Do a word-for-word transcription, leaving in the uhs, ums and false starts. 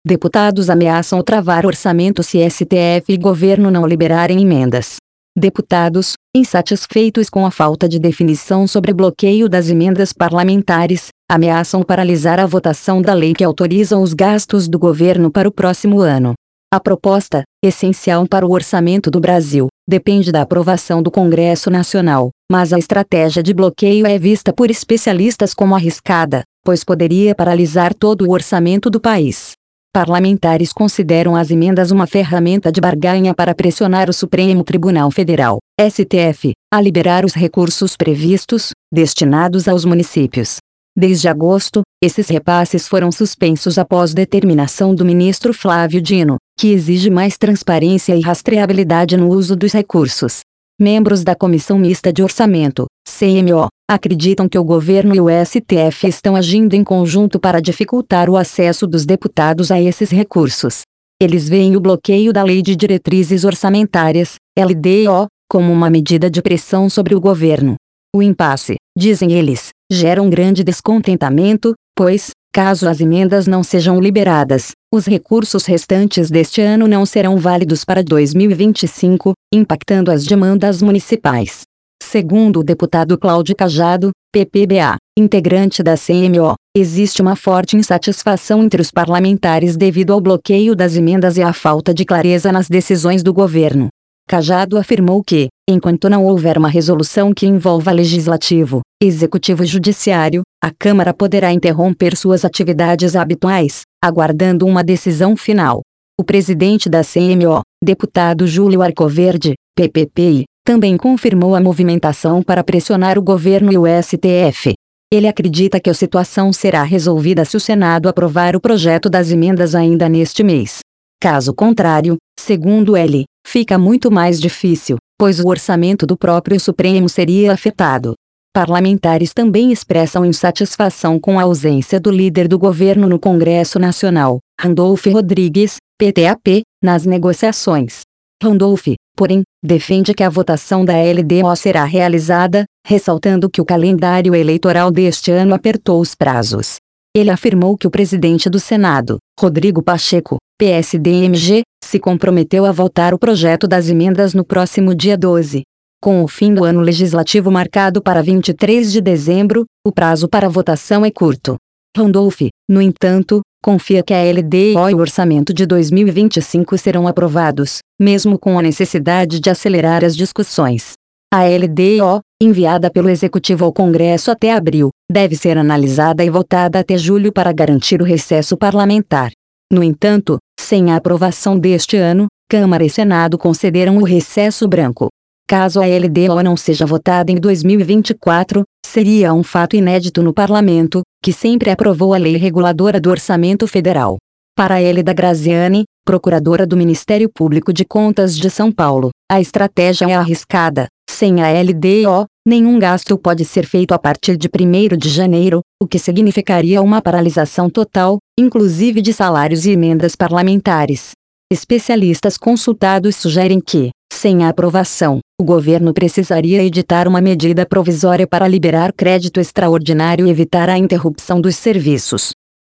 Deputados ameaçam travar orçamento se S T F e governo não liberarem emendas. Deputados, insatisfeitos com a falta de definição sobre bloqueio das emendas parlamentares, ameaçam paralisar a votação da lei que autoriza os gastos do governo para o próximo ano. A proposta, essencial para o orçamento do Brasil, depende da aprovação do Congresso Nacional, mas a estratégia de bloqueio é vista por especialistas como arriscada, pois poderia paralisar todo o orçamento do país. Parlamentares consideram as emendas uma ferramenta de barganha para pressionar o Supremo Tribunal Federal, S T F, a liberar os recursos previstos, destinados aos municípios. Desde agosto, esses repasses foram suspensos após determinação do ministro Flávio Dino, que exige mais transparência e rastreabilidade no uso dos recursos. Membros da Comissão Mista de Orçamento, C M O, acreditam que o governo e o S T F estão agindo em conjunto para dificultar o acesso dos deputados a esses recursos. Eles veem o bloqueio da Lei de Diretrizes Orçamentárias, L D O, como uma medida de pressão sobre o governo. O impasse, dizem eles, gera um grande descontentamento, pois, caso as emendas não sejam liberadas, os recursos restantes deste ano não serão válidos para dois mil e vinte e cinco, impactando as demandas municipais. Segundo o deputado Cláudio Cajado, P P B A, integrante da C M O, existe uma forte insatisfação entre os parlamentares devido ao bloqueio das emendas e à falta de clareza nas decisões do governo. Cajado afirmou que, enquanto não houver uma resolução que envolva legislativo, executivo e judiciário, a Câmara poderá interromper suas atividades habituais, aguardando uma decisão final. O presidente da C M O, deputado Júlio Arcoverde, P P P I, também confirmou a movimentação para pressionar o governo e o S T F. Ele acredita que a situação será resolvida se o Senado aprovar o projeto das emendas ainda neste mês. Caso contrário, segundo ele, fica muito mais difícil, pois o orçamento do próprio Supremo seria afetado. Parlamentares também expressam insatisfação com a ausência do líder do governo no Congresso Nacional, Randolph Rodrigues, P T A P, nas negociações. Randolph, porém, defende que a votação da L D O será realizada, ressaltando que o calendário eleitoral deste ano apertou os prazos. Ele afirmou que o presidente do Senado, Rodrigo Pacheco, P S D M G, se comprometeu a votar o projeto das emendas no próximo dia doze. Com o fim do ano legislativo marcado para vinte e três de dezembro, o prazo para votação é curto. Randolph, no entanto, confia que a L D O e o orçamento de dois mil e vinte e cinco serão aprovados, mesmo com a necessidade de acelerar as discussões. A L D O, enviada pelo Executivo ao Congresso até abril, deve ser analisada e votada até julho para garantir o recesso parlamentar. No entanto, sem a aprovação deste ano, Câmara e Senado concederam o recesso branco. Caso a L D O não seja votada em dois mil e vinte e quatro, seria um fato inédito no Parlamento, que sempre aprovou a lei reguladora do Orçamento Federal. Para Hélida Graziani, procuradora do Ministério Público de Contas de São Paulo, a estratégia é arriscada. Sem a L D O, nenhum gasto pode ser feito a partir de primeiro de janeiro, o que significaria uma paralisação total, inclusive de salários e emendas parlamentares. Especialistas consultados sugerem que, sem a aprovação, o governo precisaria editar uma medida provisória para liberar crédito extraordinário e evitar a interrupção dos serviços.